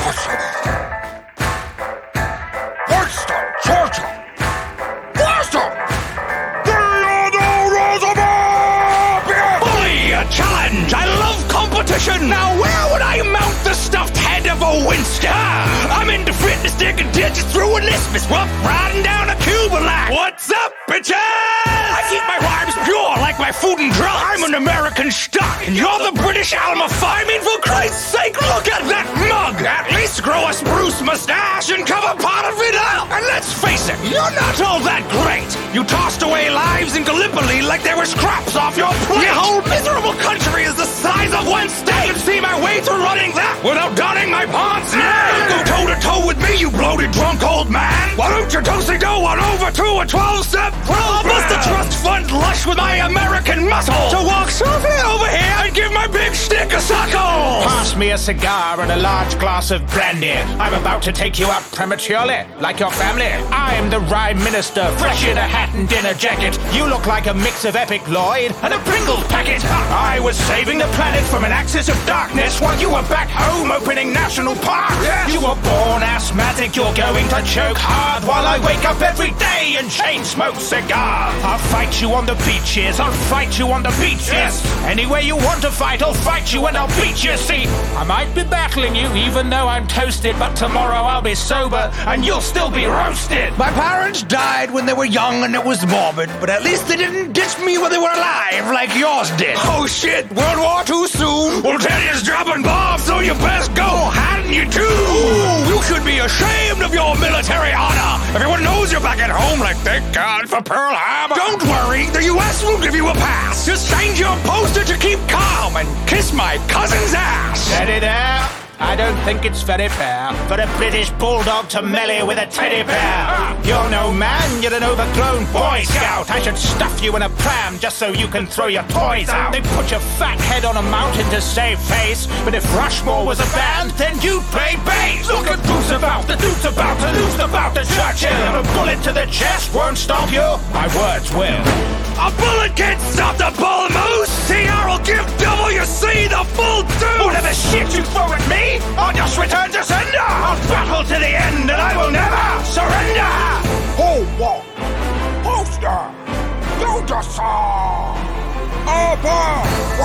Winston Churchill! Winston! Bully, a challenge! I love competition! Now where would I mount the stuffed head of a Winston? I'm into fitness, sticking digits through an isthmus, rough riding down a Cubalac. What's up, bitches? I keep my rhymes pure like my food and drugs. I'm an American stock, and you're the British Alma. I mean, for Christ's sake, look at that mug! At least grow a spruce mustache and cover part of it up! And let's face it, you're not all that great! You tossed away lives in Gallipoli like they were scraps off your plate! Your whole miserable country is the size of one state! I can see my way through running that without donning my pants! Go toe-to-toe with me, you bloated drunk old man! Why don't you do on over to a 12-step program? I'll bust a trust fund lush with my American muscle! So walk softly over here and give my big stick a suckle! Pass me a cigar and a large glass of brandy. I'm about to take you out prematurely, like your family. I'm the Rhyme Minister, fresh in a hat and dinner jacket. You look like a mix of Epic Lloyd and a Pringles packet. I was saving the planet from an axis of darkness while you were back home opening national parks. You were born asthmatic, you're going to choke hard while I wake up every day and chain smoke cigars. I'll fight you on the beaches, I'll fight you on the beaches. Anywhere you want to fight, I'll fight you and I'll beat you. See, I might be battling you even though I'm toasted, but tomorrow I'll be sober and you'll still be roasted. My parents died when they were young and it was morbid, but at least they didn't ditch me when they were alive like yours did. Oh shit, World War II soon. Well, Teddy's dropping bombs, so you best go, hadn't you too? Ooh, you should be ashamed of your military honor. Everyone knows you're back at home like thank God for Pearl Harbor. Don't worry, the US will give you a pass. Just change your poster to keep calm and kiss my cousin's ass. Steady there. I don't think it's very fair for a British bulldog to melee with a teddy bear. You're no man, you're an overgrown Boy Scout. I should stuff you in a pram just so you can throw your toys out. They put your fat head on a mountain to save face, but if Rushmore was a band, then you'd play bass. Look at Roosevelt, the dude's about to lose about the Churchill. A bullet to the chest won't stop you, my words will. A bullet can't stop the bull moose! CR will give WC the full deuce! Whatever shit you throw at me, I'll just return to sender! I'll battle to the end and I will never surrender! Who won? Poster! You just saw!